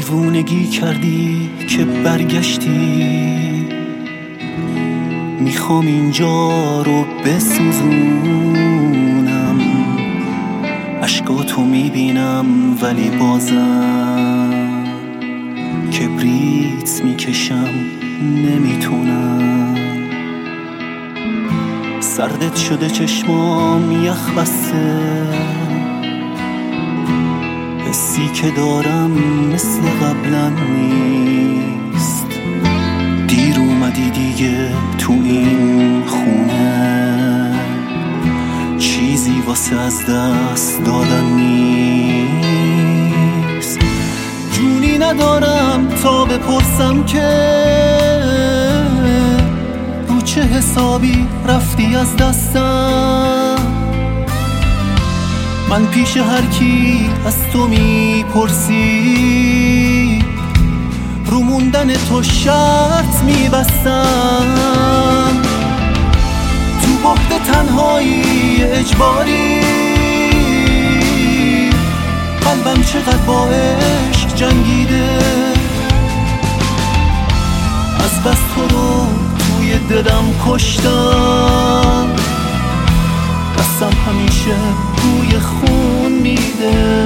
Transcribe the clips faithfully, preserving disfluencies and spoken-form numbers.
دیوونگی کردی که برگشتی، میخوام اینجا رو بسوزونم. اشکاتو میبینم ولی بازم کبریت میکشم نمیتونم. سردت شده چشمام یخ بسته، حسی که دارم مثل قبلا نیست. دیر اومدی دیگه تو این خونه، چیزی واسه از دست دادن نیست. جونی ندارم تا بپرسم که رو چه حسابی رفتی از دستم. من پیش هر کی از تو میپرسی، رو موندن تو شرط میبستم. تو بعد تنهایی اجباری، قلبم چقدر با عشق جنگیده. از بس تو رو توی دلم کشتم، دستم همیشه روی خون میده.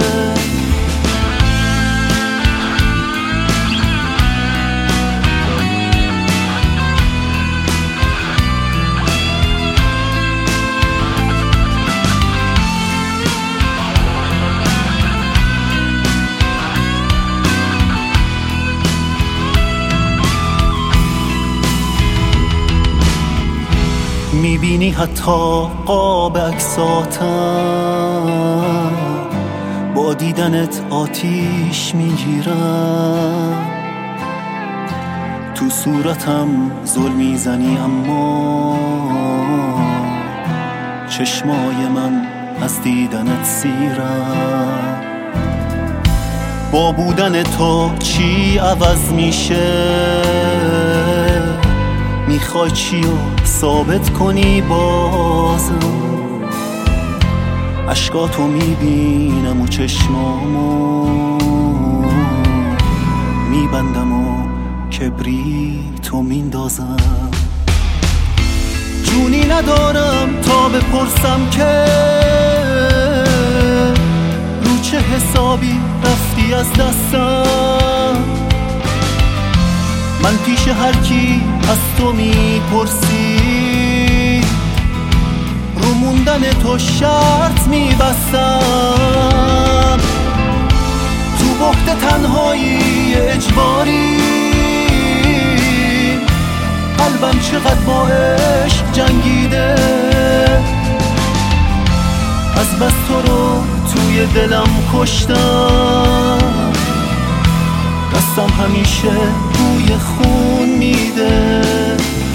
میبینی حتی قاب عکساتم، با دیدنت آتیش میگیرم. تو صورتم ظلم میزنی اما چشمای من از دیدنت سیرم. با بودن تو چی عوض میشه؟ میخوای چی رو ثابت کنی بازم؟ اشکاتو میبینم و چشمامو میبندم و کبریتو میندازم. جونی ندارم تا بپرسم که رو چه حسابی رفتی از دستم. من پیش هر کی از تو میپرسی، رو موندن تو شرط میبستم. تو بعد تنهایی اجباری، قلبم چقدر با عشق جنگیده. از بس تو رو توی دلم کشتم، دستم همیشه روی خون میده.